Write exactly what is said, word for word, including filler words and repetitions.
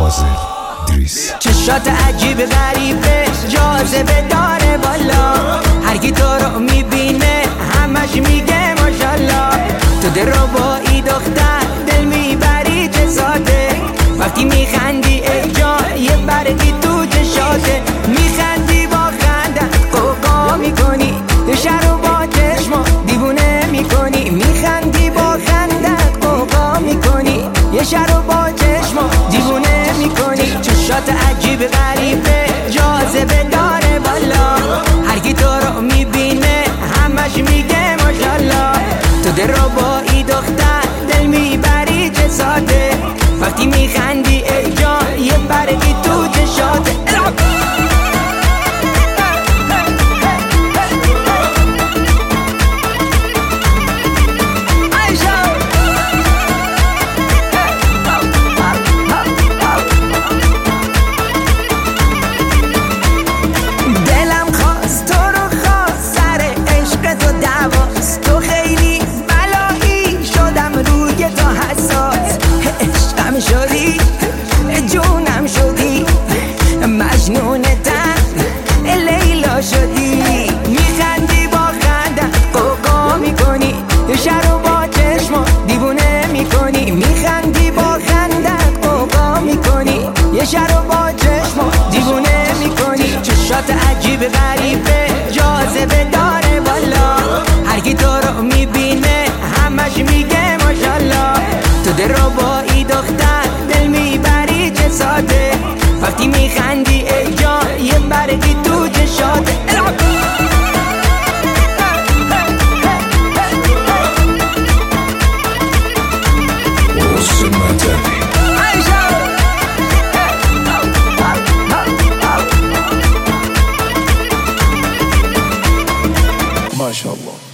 فاضل دریس. چشات عجیب غریبه جاذبه داره بالا، هر کی تو رو میبینه همش میگه ماشالله. تو دل رو با ای دختر دل میبری چه ساده، وقتی میخندی ای جان یه برگی تو چشاته. میخندی با خندت قوقا میکنی، یه شهر رو با چشما دیوونه میکنی. میخندی با خندت قوقا میکنی، یه شهر رو با چشما دیوونه میکنی. چشات عجیب غریبه جاذبه داره بالا، هر کی تو رو میبینه همش میگه ماشالله. تو دل رو با ای دختر دل میبری چه ساده، وقتی میخندی ای جان یه برگی تو چشاته. شدی جونم شدی مجنونتم لیلا شدی. میخندی با خندت قوقا میکنی، یه شهر رو با چشما دیوونه میکنی. میخندی با خندت قوقا میکنی، یه شهر رو با چشما دیوونه میکنی. چشات عجیب غریبه جاذبه داره بالا، هر کی تو رو میبینه همش میگه ماشالله. تو دل رو با ای دختر دل میبری چه ساده، وقتی میخندی ای جان یه برگی تو چشاته. ماشاءالله.